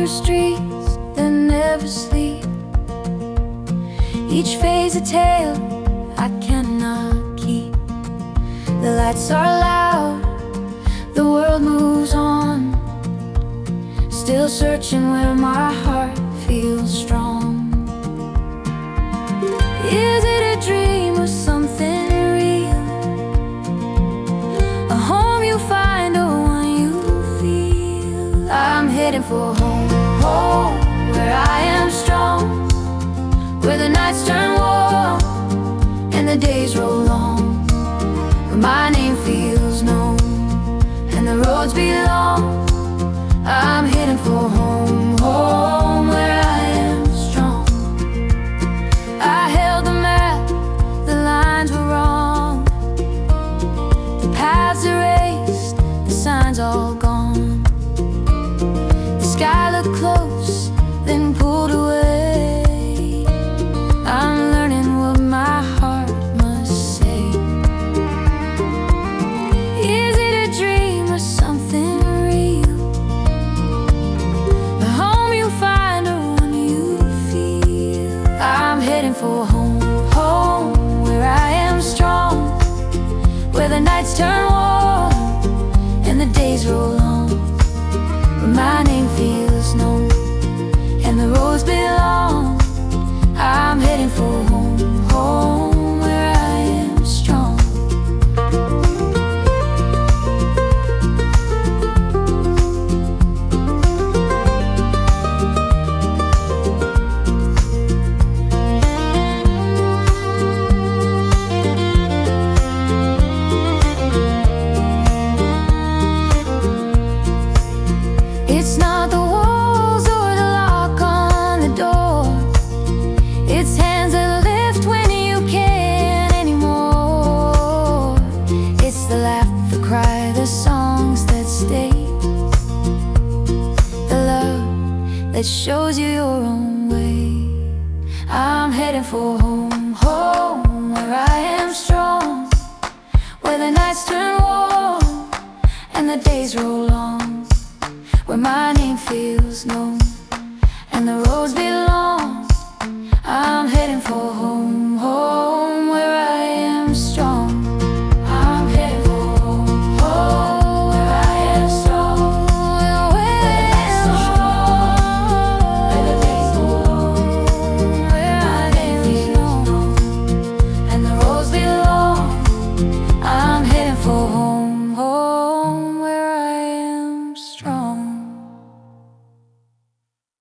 longer streets that never sleep. Each phase a tale I cannot keep. The lights are loud, the world moves on, still searching where my heart feels strong. Is it a dream or something real? A home you find or one you feel? I'm heading for home, home where I am strong, where the nights turn warm and the days roll long, where my name feels known and the roads belong. I'm heading for home, home where I am strong. I held the map, the lines were wrong, the paths erased, the signs all gone. The sky looked close, then pulled away. I'm learning what my heart must say. Is it a dream or something real? The home you find or one you feel? I'm heading for home, home where I am strong, where the nights turn warm and the days roll on, where my name feels known and the roads belong. I'm heading for home, home where I am strong. It's not the walls or the lock on the door, it's hands that lift when you can't anymore. It's the laugh, the cry, the songs that stay, the love that shows you your own way. I'm heading for home, home where I am strong, where the nights turn warm and the days roll on, where my name feels known and the roads belong. I'm heading for home.